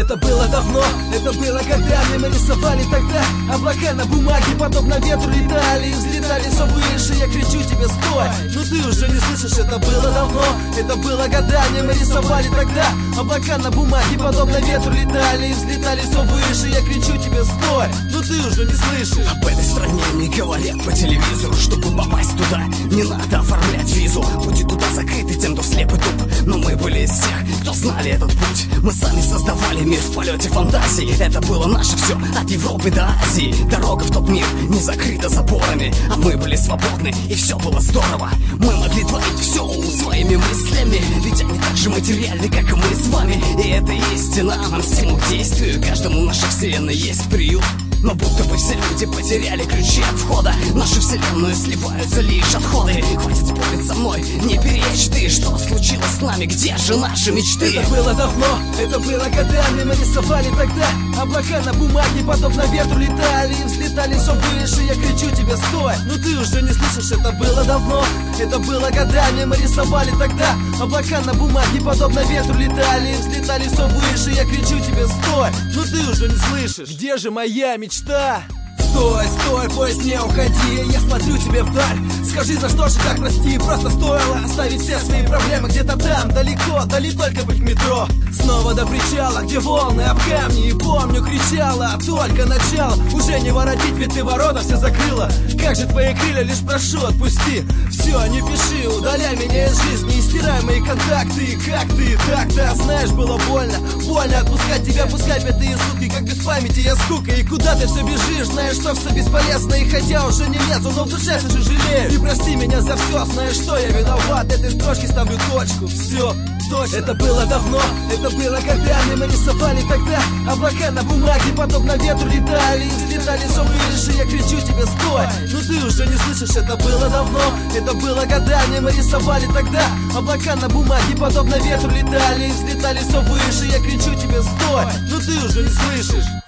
Это было давно, это было годами. Мы рисовали тогда облака на бумаге, подобно ветру летали и взлетали все выше. Я кричу тебе стой, но ты уже не слышишь. Это было давно, это было годами. Мы рисовали тогда облака на бумаге, подобно ветру летали и взлетали все выше. Я кричу тебе стой, но ты уже не слышишь. Об этой стране не говорят по телевизору. Чтобы попасть туда, не надо оформлять визу. Пути туда закрыты тем, кто слеп и туп. Но мы были из тех, кто знали этот путь. Мы сами создавали мир в полете фантазий. Это было наше все, от Европы до Азии. Дорога в тот мир не закрыта заборами, а мы были свободны, и все было здорово. Мы могли творить все своими мыслями, ведь они так же материальны, как и мы с вами. И это истина, нам стимул к действию. Каждому в нашей вселенной есть приют. Но будто бы все люди потеряли ключи от входа. В нашу вселенную сливаются лишь отходы. Хватит спорить со мной, не перечь ты. Что случилось с нами, где же наши мечты? Это было давно, это было годами. Мы рисовали тогда облака на бумаге, подобно ветру летали и взлетали все выше. Я кричу тебе стой, но ты уже не слышишь. Это было давно, это было годами. Мы рисовали тогда облака на бумаге, подобно ветру летали и взлетали все выше. Я кричу тебе стой, но ты уже не слышишь. Где же моя мечта? Стой, стой, поезд, не уходи. Я смотрю тебе вдаль. Скажи, за что же так, прости. Просто стоило оставить все свои проблемы где-то там, далеко, дали только быть к метро. Снова до причала, где волны об камни. И помню, кричала, только начало. Уже не воротить, ведь ты ворота все закрыла. Как же твои крылья, лишь прошу, отпусти. Все, не пиши, удаляй меня из жизни и стирай мои контакты. Как ты так-то, знаешь, было больно. Больно отпускать тебя, пускай пятые сутки. Как без памяти я скука. И куда ты все бежишь, знаешь, что все бесполезно. И хотя уже не лезу, но в душе все же жалею. И прости меня за все, знаешь, что я виноват. Этой строчки ставлю точку, все, точно. Это было давно, это было годами. Мы рисовали тогда облака на бумаге, подобно ветру летали и взлетали все выше. Я кричу тебе стой, но ты уже не слышишь. Это было давно, это было годами. Мы рисовали тогда облака на бумаге, подобно ветру летали и взлетали все выше. Я кричу тебе стой, но ты уже не слышишь.